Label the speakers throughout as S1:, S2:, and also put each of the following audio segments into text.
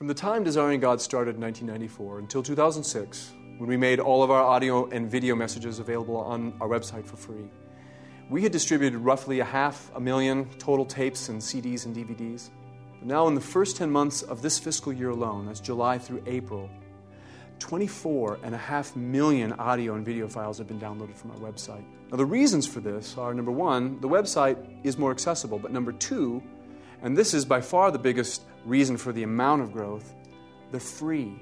S1: From the time Desiring God started in 1994 until 2006, when we made all of our audio and video messages available on our website for free, we had distributed roughly 500,000 total tapes and CDs and DVDs. But now in the first 10 months of this fiscal year alone, that's July through April, 24.5 million audio and video files have been downloaded from our website. Now the reasons for this are, number one, the website is more accessible, but number two, and this is by far the biggest reason for the amount of growth, they're free.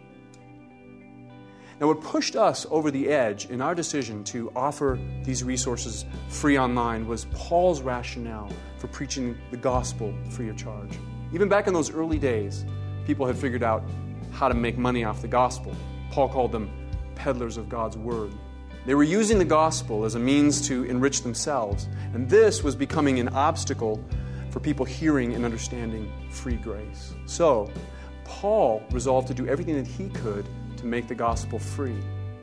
S1: Now what pushed us over the edge in our decision to offer these resources free online was Paul's rationale for preaching the gospel free of charge. Even back in those early days, people had figured out how to make money off the gospel. Paul called them peddlers of God's word. They were using the gospel as a means to enrich themselves, and this was becoming an obstacle for people hearing and understanding free grace. So, Paul resolved to do everything that he could to make the gospel free.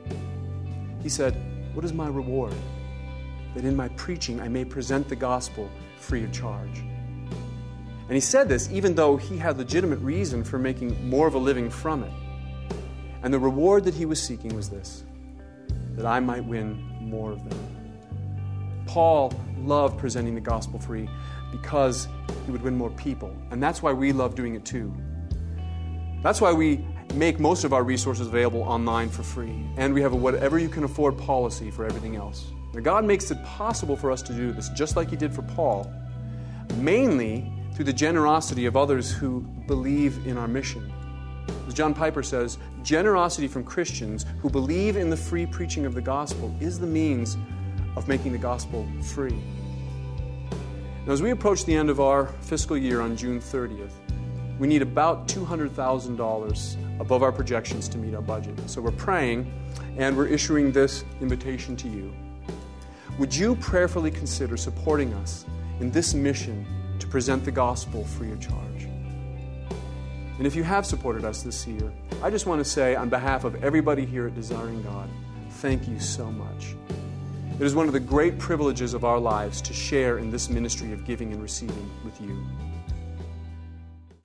S1: He said, "What is my reward? That in my preaching I may present the gospel free of charge." And he said this even though he had legitimate reason for making more of a living from it. And the reward that he was seeking was this, that I might win more of them. Paul loved presenting the gospel free because he would win more people. And that's why we love doing it too. That's why we make most of our resources available online for free. And we have a whatever you can afford policy for everything else. Now, God makes it possible for us to do this, just like he did for Paul, mainly through the generosity of others who believe in our mission. As John Piper says, generosity from Christians who believe in the free preaching of the gospel is the means of making the gospel free. Now, as we approach the end of our fiscal year on June 30th, we need about $200,000 above our projections to meet our budget. So we're praying, and we're issuing this invitation to you. Would you prayerfully consider supporting us in this mission to present the gospel free of charge? And if you have supported us this year, I just want to say on behalf of everybody here at Desiring God, thank you so much. It is one of the great privileges of our lives to share in this ministry of giving and receiving with you.